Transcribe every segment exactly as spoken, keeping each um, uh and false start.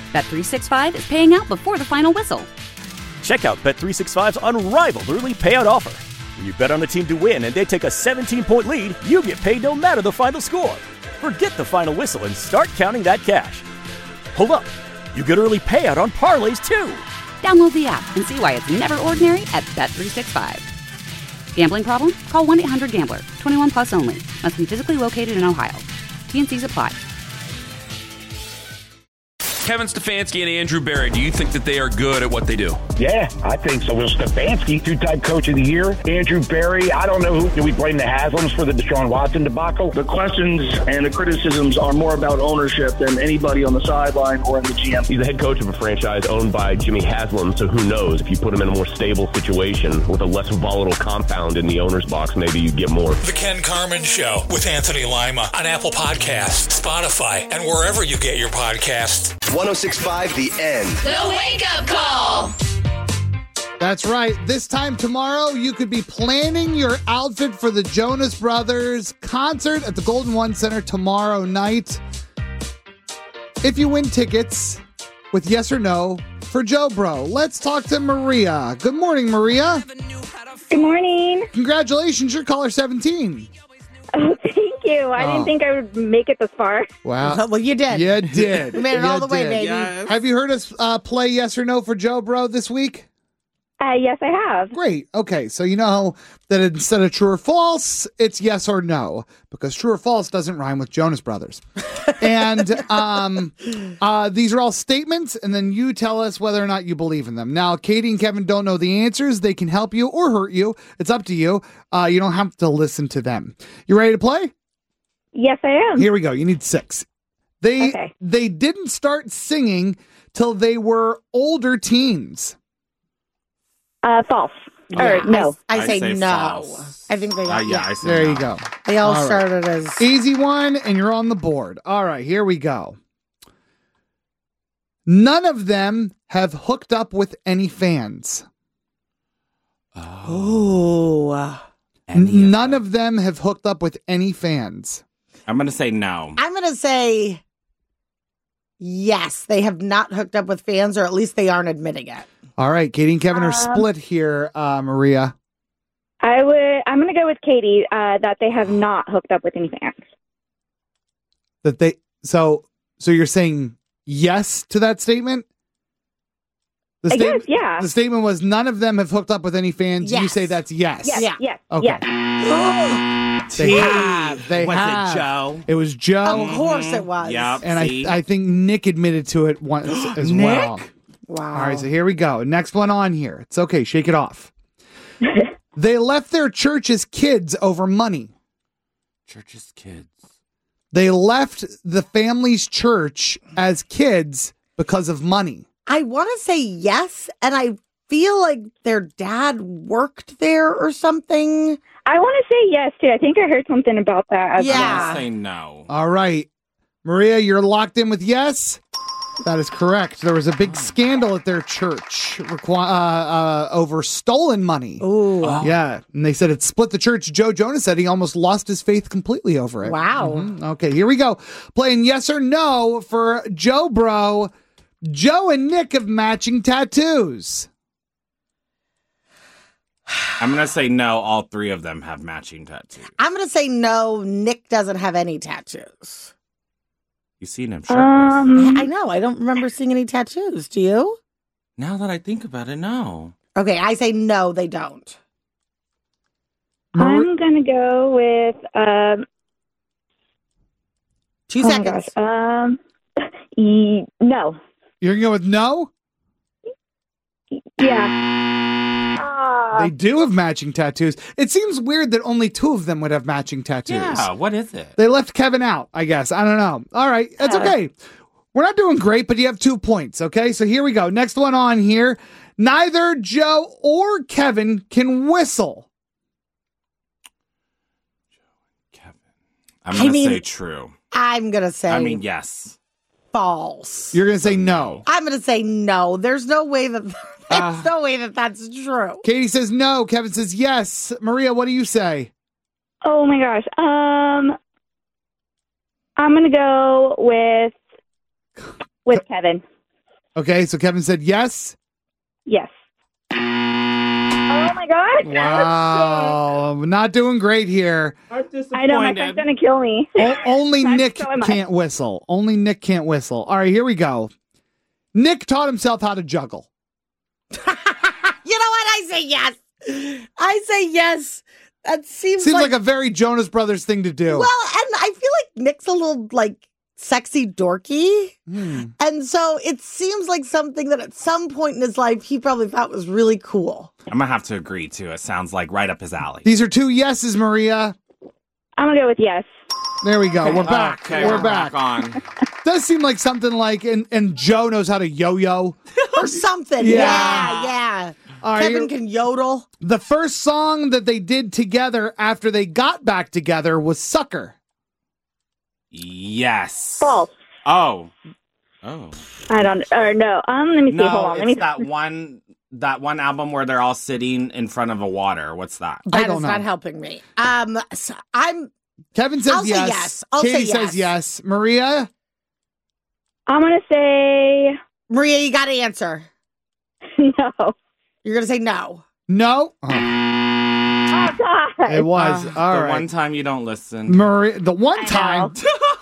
Bet three sixty-five is paying out before the final whistle. Check out Bet three sixty-five's unrivaled early payout offer. When you bet on a team to win and they take a seventeen-point lead, you get paid no matter the final score. Forget the final whistle and start counting that cash. Hold up. You get early payout on parlays, too. Download the app and see why it's never ordinary at Bet three sixty-five. Gambling problem? Call one eight hundred gambler. twenty-one plus only. Must be physically located in Ohio. T N Cs apply. Kevin Stefanski and Andrew Berry, do you think that they are good at what they do? Yeah, I think so. Well, Stefanski, two-time coach of the year. Andrew Berry, I don't know who. Do we blame the Haslams for the Deshaun Watson debacle? The questions and the criticisms are more about ownership than anybody on the sideline or in the G M. He's the head coach of a franchise owned by Jimmy Haslam, so who knows? If you put him in a more stable situation with a less volatile compound in the owner's box, maybe you get more. The Ken Carman Show with Anthony Lima on Apple Podcasts, Spotify, and wherever you get your podcasts. one oh six point five The End. The Wake Up Call. That's right. This time tomorrow, you could be planning your outfit for the Jonas Brothers concert at the Golden One Center tomorrow night. If you win tickets with yes or no for Joe Bro, let's talk to Maria. Good morning, Maria. Good morning. Congratulations, you're caller seventeen. Oh, thank you. I Oh. didn't think I would make it this far. Wow. Well, you did. You did. We made it You all the way, did. baby. Yes. Have you heard us uh, play yes or no for Joe Bro this week? Uh, yes, I have. Great. Okay, so you know that instead of true or false, it's yes or no, because true or false doesn't rhyme with Jonas Brothers. And um, uh, these are all statements, and then you tell us whether or not you believe in them. Now, Katie and Kevin don't know the answers. They can help you or hurt you. It's up to you. Uh, you don't have to listen to them. You ready to play? Yes, I am. Here we go. You need six. They Okay. They didn't start singing till they were older teens. Uh, false. Yeah, or no. I, I, I say, say no. false. I think they Uh, yeah, yeah. I say There no. you go. They all, All right. started as Easy one, and you're on the board. All right, here we go. None of them have hooked up with any fans. Ooh. N- None of them have hooked up with any fans. I'm going to say no. I'm going to say yes. They have not hooked up with fans, or at least they aren't admitting it. All right, Katie and Kevin are Um, split here, uh, Maria. I would. I'm going to go with Katie. Uh, that they have not hooked up with any fans. That they so so you're saying yes to that statement? The I statement, guess, yeah. The statement was none of them have hooked up with any fans. You Yes. say that's yes. Yes. Yeah. Yes. Okay. Yes. They have. They Was have. it Joe? It was Joe. Of course it was. Yep. And See? I I think Nick admitted to it once as Nick? well. Wow. All right, so here we go. Next one on here. It's okay. Shake it off. They left their church as kids over money. Church's kids. They left the family's church as kids because of money. I want to say yes, and I feel like their dad worked there or something. I want to say yes too. I think I heard something about that. As Yeah. I'm well. going to say no. All right. Maria, you're locked in with yes? That is correct. There was a big scandal at their church requi- uh, uh, over stolen money. Ooh. Yeah, and they said it split the church. Joe Jonas said he almost lost his faith completely over it. Wow. Mhm. Okay, here we go. Playing yes or no for Joe Bro. Joe and Nick have matching tattoos. I'm going to say no. All three of them have matching tattoos. I'm going to say no. Nick doesn't have any tattoos. You seen him shirtless. Um. I know. I don't remember seeing any tattoos. Do you? Now that I think about it, no. Okay, I say no, they don't. I'm going to go with. Um. Two oh my seconds. gosh. Um. e- no. You're going to go with no? Yeah. Ah. They do have matching tattoos. It seems weird that only two of them would have matching tattoos. Yeah, what is it? They left Kevin out, I guess. I don't know. All right. That's okay. We're not doing great, but you have two points. Okay. So here we go. Next one on here. Neither Joe or Kevin can whistle. Kevin. I'm I going to mean- say true. I'm going to say I mean, yes. false. You're going to say no. I'm going to say no. There's no way that there's Uh. no way that that's true. Katie says no. Kevin says yes. Maria, what do you say? Oh my gosh. Um. I'm going to go with with Kevin. Okay, so Kevin said yes. Yes. Oh my God. Wow. Not doing great here. I know, my friend's going to kill me. O- only I'm Nick so am I. can't whistle. Only Nick can't whistle. All right, here we go. Nick taught himself how to juggle. You know what? I say yes. I say yes. That seems, Seems like, like a very Jonas Brothers thing to do. Well, and I feel like Nick's a little like sexy dorky. Hmm. And so it seems like something that at some point in his life he probably thought was really cool. I'm going to have to agree, too. It sounds like right up his alley. These are two yeses, Maria. I'm going to go with yes. There we go. We're back. Okay, we're, we're back. back on. Does seem like something like, and, and Joe knows how to yo-yo. Or something. Yeah. Yeah, yeah. All right, Kevin here- can yodel. The first song that they did together after they got back together was Sucker. Yes. False. Oh. Oh. I don't, or no. Um, let me see. No, Hold on. Let it's me that one that one album where they're all sitting in front of a water. What's that? I That don't is know. not helping me. Um, so I'm. Kevin says I'll say yes. yes. I'll Katie say says yes. Maria? I'm going to say Maria, you got to answer. no. You're going to say no. No. Oh, Oh, God. it was. Uh, All the right. one time you don't listen. Maria, the one I time.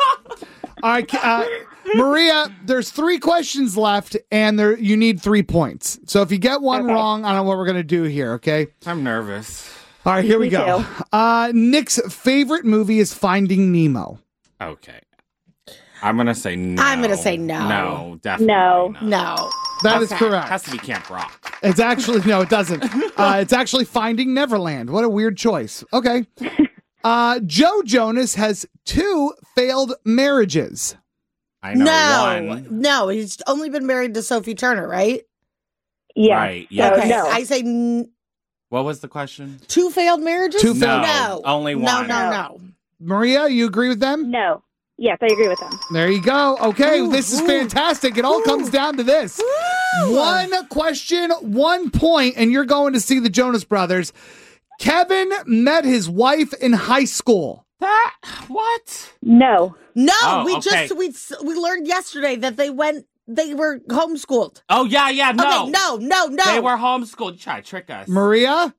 All right, uh, Maria, there's three questions left, and there you need three points. So if you get one Okay. wrong, I don't know what we're going to do here, okay? I'm nervous. All right, here we Me go. too. Uh, Nick's favorite movie is Finding Nemo. Okay. I'm going to say no. I'm gonna say no. No, definitely No. not. No. That is Okay. It has correct. to be Camp Rock. It's actually, no, it doesn't. Uh, it's actually Finding Neverland. What a weird choice. Okay. Uh, Joe Jonas has two failed marriages. I know No. one. No. He's only been married to Sophie Turner, right? Yeah. Right, yeah. So, Okay. no. I say n- What was the question? two failed marriages? Two No, No. only No, one. no, no. Maria, you agree with them? No. Yes, I agree with them. There you go. Okay, Ooh, this is ooh, fantastic. It all ooh. comes down to this. Ooh. One question, one point, and you're going to see the Jonas Brothers. Kevin met his wife in high school. That what? No. No, Oh, we okay. just we we learned yesterday that they went they were homeschooled. Oh yeah, yeah, no. Okay, no, no, no. They were homeschooled. You try to trick us. Maria,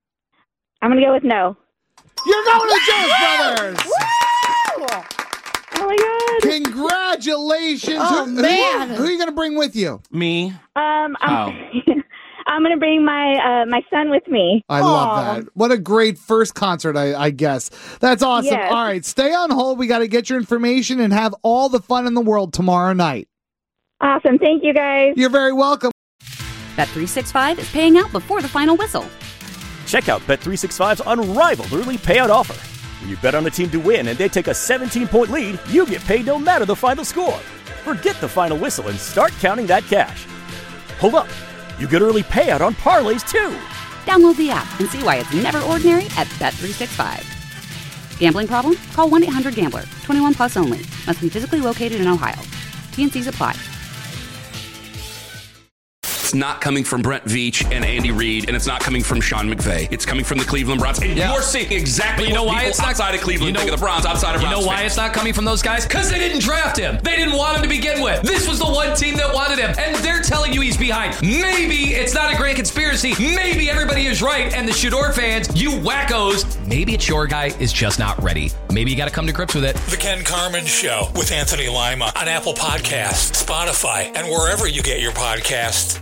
I'm going to go with no. you're going to the Jonas Brothers. Woo! Oh, my God. Congratulations. Oh, Who- who- man. Who, are you going to bring with you? Me? Um, I'm, Oh. I'm going to bring my uh, my son with me. I love that. What a great first concert, I, I guess. That's awesome. Yes. All right, stay on hold. We got to get your information and have all the fun in the world tomorrow night. Awesome. Thank you, guys. You're very welcome. Bet three sixty-five is paying out before the final whistle. Check out Bet three sixty-five's unrivaled early payout offer. When you bet on a team to win and they take a seventeen-point lead, you get paid no matter the final score. Forget the final whistle and start counting that cash. Hold up. You get early payout on parlays, too. Download the app and see why it's never ordinary at Bet three sixty-five. Gambling problem? Call one eight hundred gambler. twenty-one plus only. Must be physically located in Ohio. T N Cs apply. It's not coming from Brent Veach and Andy Reid, and it's not coming from Sean McVay. It's coming from the Cleveland Browns. And Yeah. you're seeing exactly But you know what why people it's not- outside of Cleveland you know- think of the Browns, outside of You Browns know why fans. it's not coming from those guys? Because they didn't draft him. They didn't want him to begin with. This was the one team that wanted him, and they're telling you he's behind. Maybe it's not a grand conspiracy. Maybe everybody is right, and the Shador fans, you wackos, maybe it's your guy is just not ready. Maybe you got to come to grips with it. The Ken Carmen Show with Anthony Lima on Apple Podcasts, Spotify, and wherever you get your podcasts.